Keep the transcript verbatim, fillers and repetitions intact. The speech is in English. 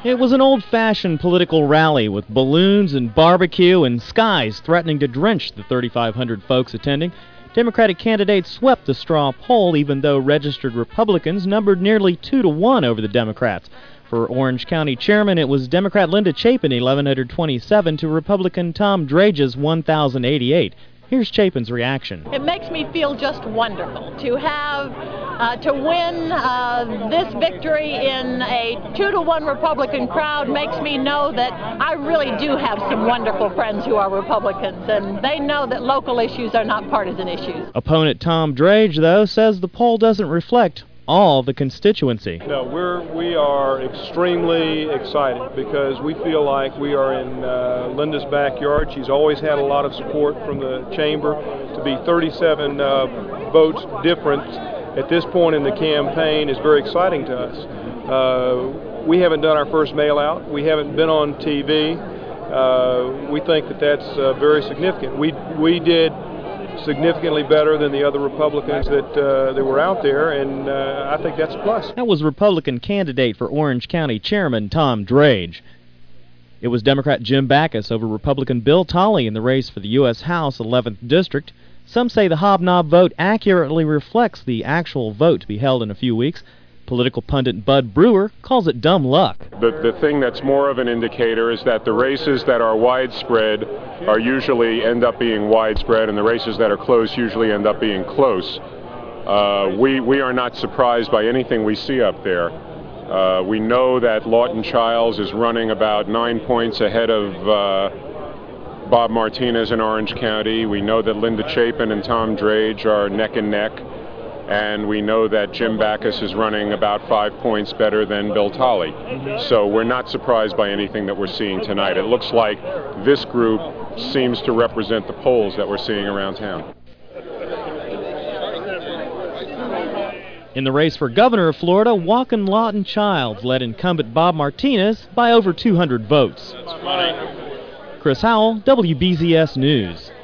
It was an old-fashioned political rally with balloons and barbecue and skies threatening to drench the thirty-five hundred folks attending. Democratic candidates swept the straw poll, even though registered Republicans numbered nearly two to one over the Democrats. For Orange County Chairman, it was Democrat Linda Chapin, eleven twenty-seven, to Republican Tom Drage's one thousand eighty-eight. Here's Chapin's reaction. It makes me feel just wonderful to have, uh, to win uh, this victory in a two to one Republican crowd. Makes me know that I really do have some wonderful friends who are Republicans, and they know that local issues are not partisan issues. Opponent Tom Drage, though, says the poll doesn't reflect all the constituency. No, we're, we are extremely excited because we feel like we are in uh, Linda's backyard. She's always had a lot of support from the chamber. To be thirty-seven uh, votes different at this point in the campaign is very exciting to us. Uh, we haven't done our first mail out. We haven't been on T V. Uh, we think that that's uh, very significant. We, we did significantly better than the other Republicans that uh, that were out there, and uh, I think that's a plus. That was Republican candidate for Orange County Chairman Tom Drage. It was Democrat Jim Backus over Republican Bill Tolley in the race for the U S House eleventh District. Some say the hobnob vote accurately reflects the actual vote to be held in a few weeks. Political pundit Bud Brewer calls it dumb luck. The, the thing that's more of an indicator is that the races that are widespread are usually end up being widespread, and the races that are close usually end up being close. Uh, we, we are not surprised by anything we see up there. Uh, we know that Lawton Chiles is running about nine points ahead of uh, Bob Martinez in Orange County. We know that Linda Chapin and Tom Drage are neck and neck. And we know that Jim Backus is running about five points better than Bill Tolley. So we're not surprised by anything that we're seeing tonight. It looks like this group seems to represent the polls that we're seeing around town. In the race for governor of Florida, Joaquin Lawton Chiles led incumbent Bob Martinez by over two hundred votes. Chris Howell, W B Z S News.